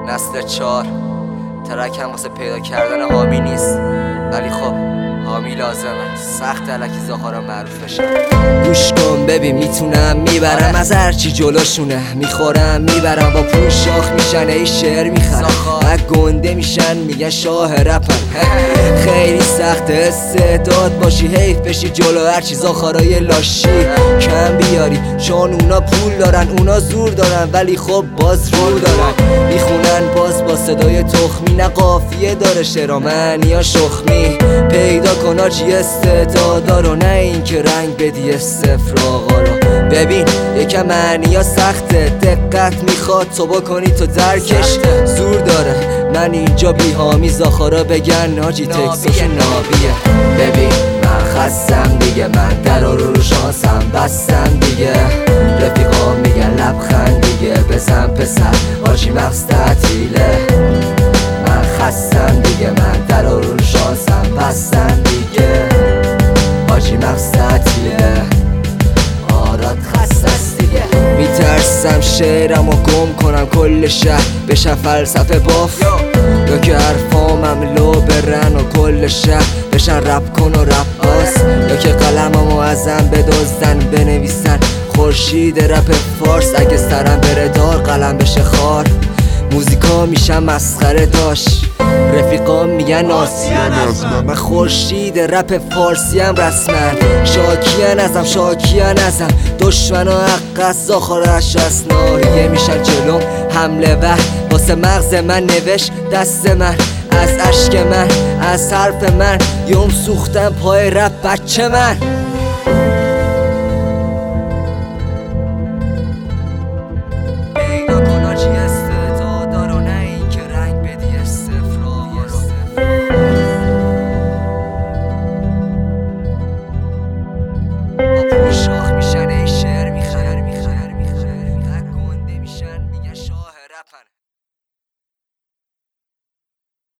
نسل 4 ترک هم واسه پیدا کردن حامی نیست، ولی خب حامی لازمه. سخت الکی زاخارا معروف بشن. گوش کن ببین میتونم میبرم از هرچی جلوشونه، میخورم میبرم با پول شاخ میشن ای شعر میخرم و گنده میشن میگن شاه رپن. خیلی سخت استعداد باشی حیف بشی جلو هرچی زاخارای لاشی کم بیاری، چون اونا پول دارن اونا زور دارن ولی خب باز رو دارن. میخونن باز با صدای تخمی، نه قافیه داره شعرها معنی ها شخمی. پیدا کن آجی استعدادا رو، نه این که رنگ بدی صفر آقا رو. ببین یکم معنی ها سخته، دقت میخواد تو بکنی تو درکش زور داره. من اینجا بی حامی زاخارا بگن آجی تکساش نابیه. ببین من خستم دیگه، من در رو شانسم بستم دیگه. رفیقا میگن لبخند دیگه، بزن پسر آجی مغز تعطیله. من خستم دیگه، من در رو شانسم بستم دیگه. آجی مغز تعطیله، آراد خستست دیگه. میترسم شعرمو گم کنم کل شهر بشن فلسفه باف، یا که حرفامم لو برن و کل شهر بشن رپ کن و رپاس، یا که قلممو ازم بدزدن بنویسن خورشید رپ فارس. اگه سرم بره دار قلم بشه خار، موزیکا میشن مسخره داشت. رفیقام میگن آسیان ازم، من خورشید رپ فارسی هم رسما. شاکیان ازم دشمن و حق از زاخارش از ناحیه میشن جلوم حمله و واسه مغز من نوشت دست من. از عشق من از حرف من یوم سوختم پای رپ بچه من. شاخ میشن ای شعر میخرن، گنده میشن میگن شاه رپن.